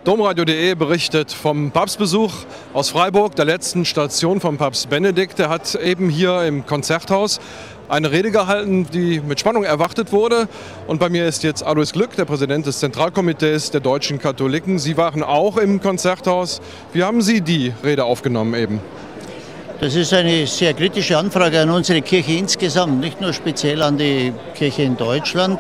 Domradio.de berichtet vom Papstbesuch aus Freiburg, der letzten Station von Papst Benedikt. Er hat eben hier im Konzerthaus eine Rede gehalten, die mit Spannung erwartet wurde. Und bei mir ist jetzt Alois Glück, der Präsident des Zentralkomitees der deutschen Katholiken. Sie waren auch im Konzerthaus. Wie haben Sie die Rede aufgenommen eben? Das ist eine sehr kritische Anfrage an unsere Kirche insgesamt, nicht nur speziell an die Kirche in Deutschland.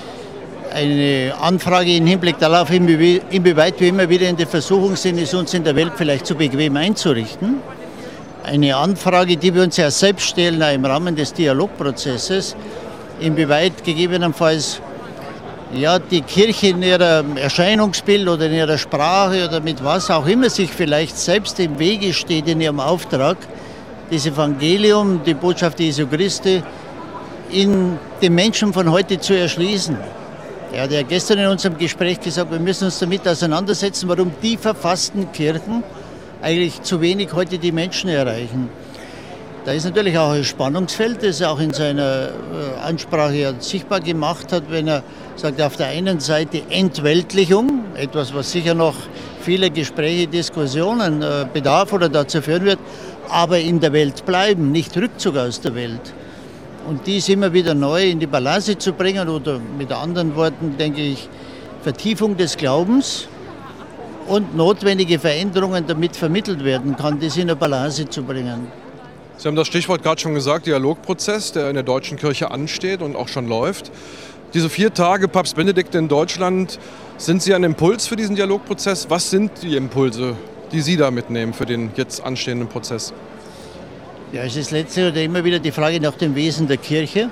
Eine Anfrage im Hinblick darauf, inwieweit wir immer wieder in der Versuchung sind, es uns in der Welt vielleicht zu bequem einzurichten. Eine Anfrage, die wir uns ja selbst stellen im Rahmen des Dialogprozesses, inwieweit gegebenenfalls die Kirche in ihrem Erscheinungsbild oder in ihrer Sprache oder mit was auch immer sich vielleicht selbst im Wege steht in ihrem Auftrag, das Evangelium, die Botschaft Jesu Christi, in den Menschen von heute zu erschließen. Er hat ja gestern in unserem Gespräch gesagt, wir müssen uns damit auseinandersetzen, warum die verfassten Kirchen eigentlich zu wenig heute die Menschen erreichen. Da ist natürlich auch ein Spannungsfeld, das er auch in seiner Ansprache sichtbar gemacht hat, wenn er sagt, auf der einen Seite Entweltlichung, etwas, was sicher noch viele Gespräche, Diskussionen bedarf oder dazu führen wird, aber in der Welt bleiben, nicht Rückzug aus der Welt. Und dies immer wieder neu in die Balance zu bringen oder mit anderen Worten, denke ich, Vertiefung des Glaubens und notwendige Veränderungen damit vermittelt werden kann, das in eine Balance zu bringen. Sie haben das Stichwort gerade schon gesagt, Dialogprozess, der in der deutschen Kirche ansteht und auch schon läuft. Diese 4 Tage Papst Benedikt in Deutschland, sind Sie ein Impuls für diesen Dialogprozess? Was sind die Impulse, die Sie da mitnehmen für den jetzt anstehenden Prozess? Ja, es ist letztlich oder immer wieder die Frage nach dem Wesen der Kirche.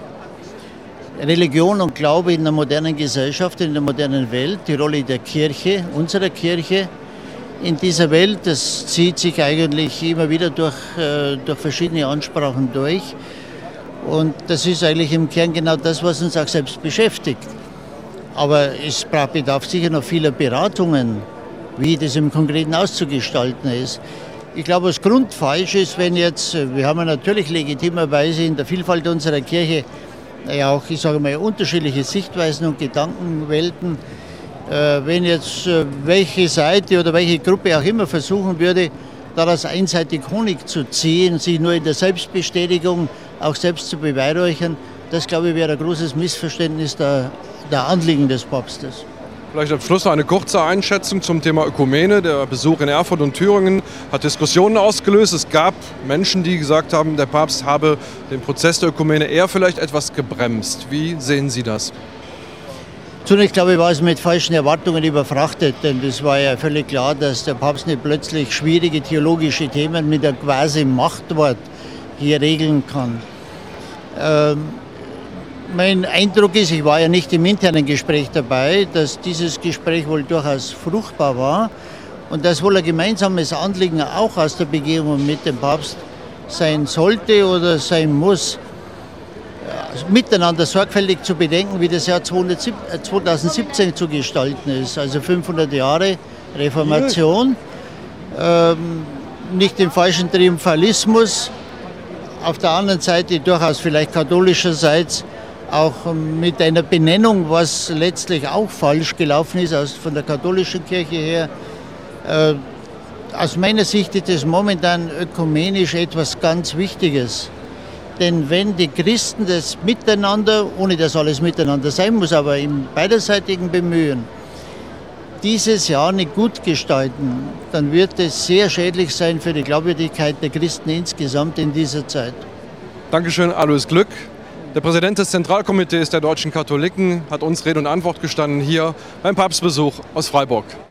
Religion und Glaube in der modernen Gesellschaft, in der modernen Welt, die Rolle der Kirche, unserer Kirche in dieser Welt, das zieht sich eigentlich immer wieder durch verschiedene Ansprachen durch. Und das ist eigentlich im Kern genau das, was uns auch selbst beschäftigt. Aber es bedarf sicher noch vieler Beratungen, wie das im Konkreten auszugestalten ist. Ich glaube, was grundfalsch ist, wenn jetzt, wir haben ja natürlich legitimerweise in der Vielfalt unserer Kirche auch, ich sage mal, unterschiedliche Sichtweisen und Gedankenwelten. Wenn jetzt welche Seite oder welche Gruppe auch immer versuchen würde, daraus einseitig Honig zu ziehen, sich nur in der Selbstbestätigung auch selbst zu beweihräuchern, das, glaube ich, wäre ein großes Missverständnis der Anliegen des Papstes. Vielleicht am Schluss noch eine kurze Einschätzung zum Thema Ökumene. Der Besuch in Erfurt und Thüringen hat Diskussionen ausgelöst. Es gab Menschen, die gesagt haben, der Papst habe den Prozess der Ökumene eher vielleicht etwas gebremst. Wie sehen Sie das? Zunächst, glaube ich, war es mit falschen Erwartungen überfrachtet, denn es war ja völlig klar, dass der Papst nicht plötzlich schwierige theologische Themen mit einem quasi Machtwort hier regeln kann. Mein Eindruck ist, ich war ja nicht im internen Gespräch dabei, dass dieses Gespräch wohl durchaus fruchtbar war und dass wohl ein gemeinsames Anliegen auch aus der Begegnung mit dem Papst sein sollte oder sein muss, miteinander sorgfältig zu bedenken, wie das Jahr 2017 zu gestalten ist. Also 500 Jahre Reformation, nicht den falschen Triumphalismus, auf der anderen Seite durchaus vielleicht katholischerseits auch mit einer Benennung, was letztlich auch falsch gelaufen ist von der katholischen Kirche her. Aus meiner Sicht ist es momentan ökumenisch etwas ganz Wichtiges. Denn wenn die Christen das Miteinander, ohne dass alles miteinander sein muss, aber im beiderseitigen Bemühen, dieses Jahr nicht gut gestalten, dann wird es sehr schädlich sein für die Glaubwürdigkeit der Christen insgesamt in dieser Zeit. Dankeschön, Alois Glück. Der Präsident des Zentralkomitees der deutschen Katholiken hat uns Rede und Antwort gestanden hier beim Papstbesuch aus Freiburg.